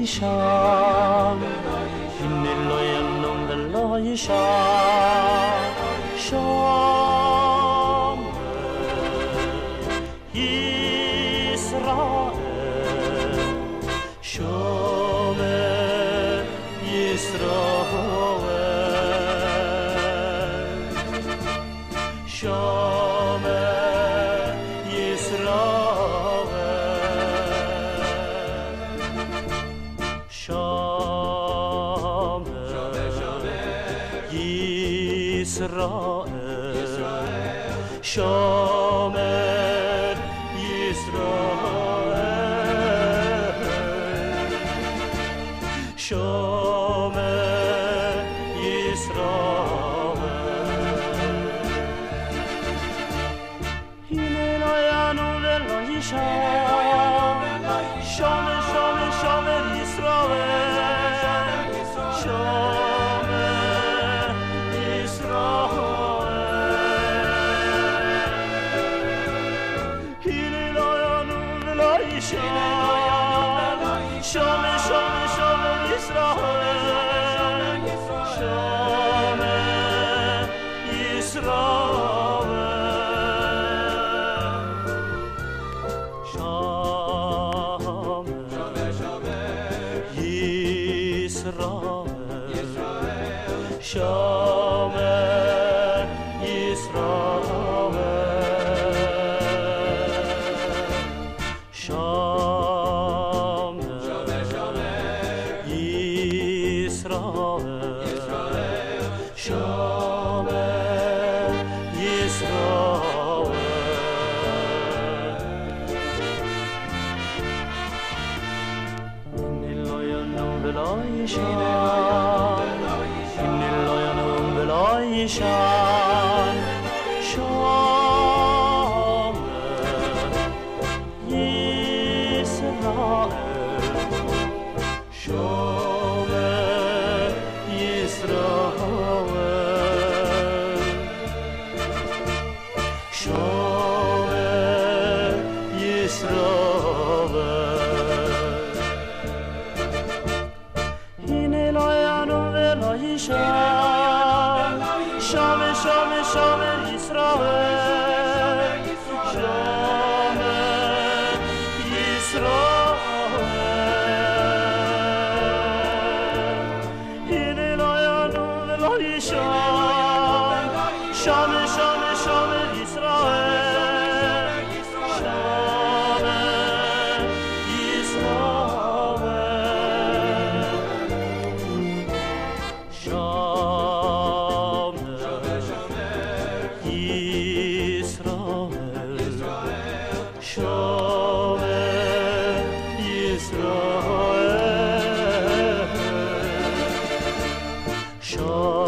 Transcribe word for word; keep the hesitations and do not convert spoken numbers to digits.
شام این لویم ولای شام شام اسرائیل شام اسرائیل شام شام اسرائیل شام اسرائیل شام اسرائیل اینه لایانو ولای شام شام شام شام اسرائیل شام اسرائیل اینه لایانو ولای شام شام شام شام اسرائیل شام اسرائیل شام اسرائیل شام اسرائیل شام اسرائیل شام اسرائیل این لایانو ولای شام این لایانو ولای شام شام اسرائیل شام اسرائیل شام اسرائیل اینه لایانو ولای شام شام شام شام اسرائیل شام اسرائیل اینه لایانو ولای شام شام شام شام اسرائیل شام اسرائیل شام اسرائیل شام اسرائیل شام